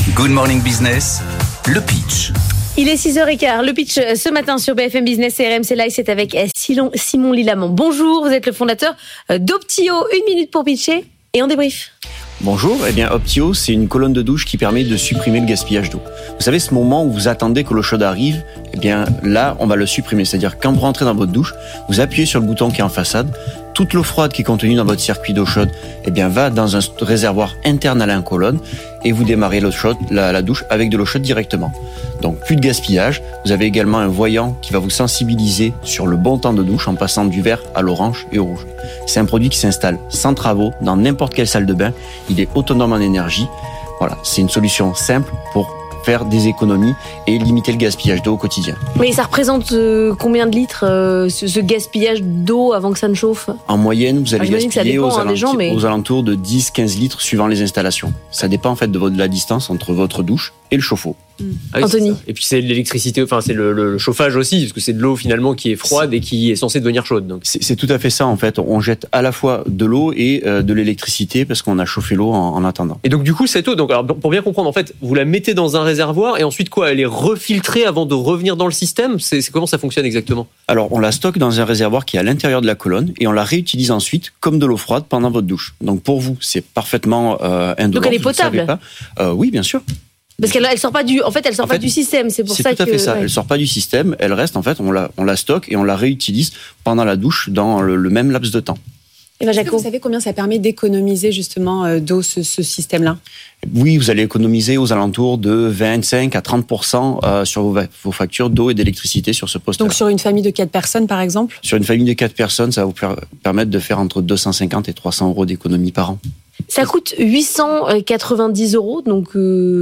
Good Morning Business, le pitch. Il est 6h15. Le pitch ce matin sur BFM Business et RMC Live, c'est avec Simon Lilamont. Bonjour, vous êtes le fondateur d'Optio. 1 minute pour pitcher et on débrief. Bonjour, Optio, c'est une colonne de douche qui permet de supprimer le gaspillage d'eau. Vous savez, ce moment où vous attendez que l'eau chaude arrive, là, on va le supprimer. C'est-à-dire, quand vous rentrez dans votre douche, vous appuyez sur le bouton qui est en façade, toute l'eau froide qui est contenue dans votre circuit d'eau chaude, va dans un réservoir interne à la colonne et vous démarrez l'eau chaude, la douche avec de l'eau chaude directement. Donc, plus de gaspillage. Vous avez également un voyant qui va vous sensibiliser sur le bon temps de douche en passant du vert à l'orange et au rouge. C'est un produit qui s'installe sans travaux dans n'importe quelle salle de bain. Il est autonome en énergie. Voilà, c'est une solution simple pour faire des économies et limiter le gaspillage d'eau au quotidien. Mais ça représente combien de litres ce gaspillage d'eau avant que ça ne chauffe ? En moyenne, vous allez gaspiller aux alentours de 10-15 litres suivant les installations. Ça dépend en fait de la distance entre votre douche et le chauffe-eau. Ah oui, Anthony. Et puis c'est l'électricité, c'est le chauffage aussi, parce que c'est de l'eau finalement qui est froide et qui est censée devenir chaude. Donc. C'est tout à fait ça en fait. On jette à la fois de l'eau et de l'électricité parce qu'on a chauffé l'eau en attendant. Et donc du coup cette eau, alors, pour bien comprendre, en fait, vous la mettez dans un réservoir et ensuite quoi ? Elle est refiltrée avant de revenir dans le système ? C'est comment ça fonctionne exactement ? Alors on la stocke dans un réservoir qui est à l'intérieur de la colonne et on la réutilise ensuite comme de l'eau froide pendant votre douche. Donc pour vous, c'est parfaitement indolore. Donc elle est potable ? Oui, bien sûr. Parce qu'elle sort pas du système, c'est pour ça que... C'est tout à fait ça. Elle sort pas du système, elle reste en fait, on la stocke et on la réutilise pendant la douche dans le même laps de temps. Est-ce que vous savez combien ça permet d'économiser justement d'eau, ce système-là ? Oui, vous allez économiser aux alentours de 25 à 30% sur vos factures d'eau et d'électricité sur ce poste-là. Donc sur une famille de 4 personnes par exemple ? Sur une famille de 4 personnes, ça va vous permettre de faire entre 250 et 300 euros d'économie par an. Ça coûte 890 €, donc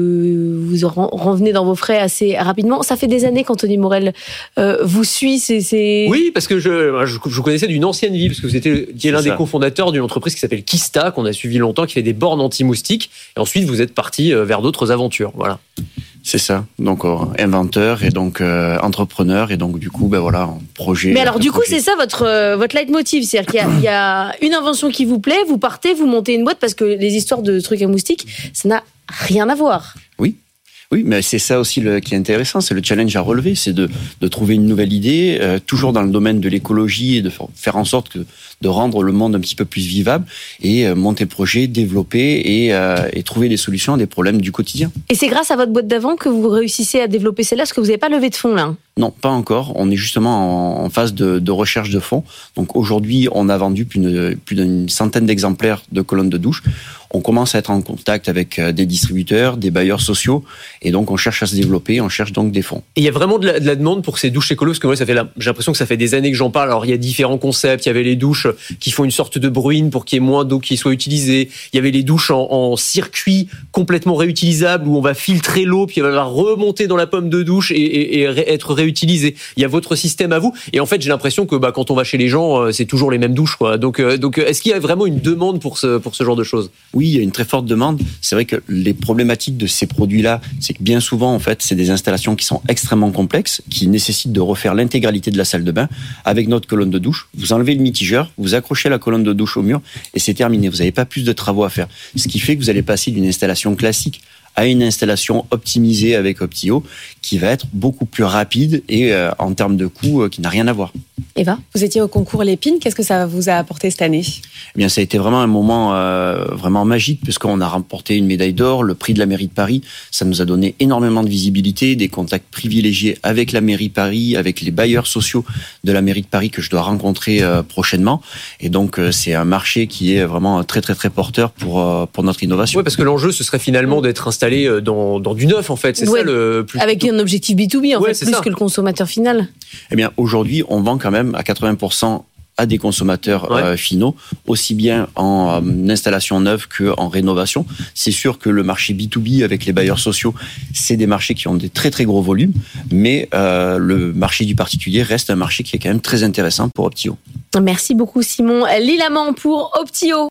vous revenez dans vos frais assez rapidement. Ça fait des années qu'Anthony Morel vous suit. Oui, parce que je connaissais d'une ancienne vie, parce que vous étiez l'un des cofondateurs d'une entreprise qui s'appelle Kista, qu'on a suivi longtemps, qui fait des bornes anti-moustiques. Et ensuite, vous êtes parti vers d'autres aventures. Voilà. C'est ça, donc inventeur et donc entrepreneur et donc du coup projet. Mais alors du coup c'est ça votre leitmotiv, c'est-à-dire qu'il y a une invention qui vous plaît, vous partez, vous montez une boîte parce que les histoires de trucs à moustiques, ça n'a rien à voir. Oui, mais c'est ça aussi qui est intéressant, c'est le challenge à relever, c'est de trouver une nouvelle idée, toujours dans le domaine de l'écologie et de faire en sorte de rendre le monde un petit peu plus vivable et monter le projet, développer et trouver des solutions à des problèmes du quotidien. Et c'est grâce à votre boîte d'avant que vous réussissez à développer celle-là, parce que vous n'avez pas levé de fonds là ? Non, pas encore. On est justement en phase de recherche de fonds. Donc aujourd'hui, on a vendu plus d'une centaine d'exemplaires de colonnes de douche. On commence à être en contact avec des distributeurs, des bailleurs sociaux, et donc on cherche à se développer, on cherche donc des fonds. Et il y a vraiment de la demande pour ces douches écolo, parce que moi, j'ai l'impression que ça fait des années que j'en parle. Alors il y a différents concepts, il y avait les douches qui font une sorte de bruine pour qu'il y ait moins d'eau qui soit utilisée. Il y avait les douches en circuit complètement réutilisables où on va filtrer l'eau, puis elle va remonter dans la pomme de douche et être réutilisée. Il y a votre système à vous, et en fait j'ai l'impression que quand on va chez les gens, c'est toujours les mêmes douches, quoi. Donc est-ce qu'il y a vraiment une demande pour ce genre de choses ? Oui, il y a une très forte demande. C'est vrai que les problématiques de ces produits-là, c'est que bien souvent, en fait, c'est des installations qui sont extrêmement complexes, qui nécessitent de refaire l'intégralité de la salle de bain avec notre colonne de douche. Vous enlevez le mitigeur, vous accrochez la colonne de douche au mur et c'est terminé. Vous n'avez pas plus de travaux à faire. Ce qui fait que vous allez passer d'une installation classique à une installation optimisée avec Optio qui va être beaucoup plus rapide et en termes de coût qui n'a rien à voir. Eva, vous étiez au concours Lépine, qu'est-ce que ça vous a apporté cette année ? Eh bien, ça a été vraiment un moment vraiment magique puisqu'on a remporté une médaille d'or, le prix de la mairie de Paris. Ça nous a donné énormément de visibilité, des contacts privilégiés avec la mairie de Paris, avec les bailleurs sociaux de la mairie de Paris que je dois rencontrer prochainement. Et donc, c'est un marché qui est vraiment très, très, très porteur pour notre innovation. Oui, parce que l'enjeu, ce serait finalement d'être installé dans du neuf, en fait. C'est ça le plus... Avec un objectif B2B, en fait, plus ça. que le consommateur final. Eh bien, aujourd'hui, on vend quand même à 80% à des consommateurs finaux, aussi bien en installation neuve qu'en rénovation. C'est sûr que le marché B2B avec les bailleurs sociaux, c'est des marchés qui ont des très très gros volumes, mais le marché du particulier reste un marché qui est quand même très intéressant pour Optio. Merci beaucoup Simon Lilamont pour Optio.